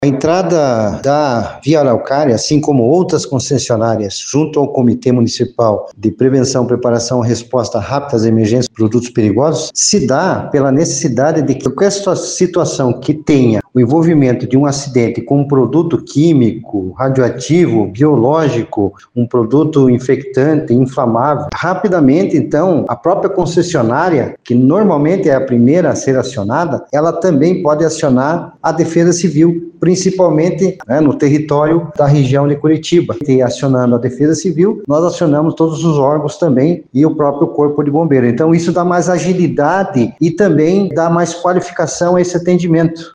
A entrada da Via Araucária, assim como outras concessionárias, junto ao Comitê Municipal de Prevenção, Preparação e Resposta Rápida às Emergências de Produtos Perigosos, se dá pela necessidade de que qualquer situação que tenha o envolvimento de um acidente com um produto químico, radioativo, biológico, um produto infectante, inflamável, rapidamente, então, a própria concessionária, que normalmente é a primeira a ser acionada, ela também pode acionar a Defesa Civil, principalmente no território da região de Curitiba. E acionando a Defesa Civil, nós acionamos todos os órgãos também e o próprio Corpo de Bombeiro. Então, isso dá mais agilidade e também dá mais qualificação a esse atendimento.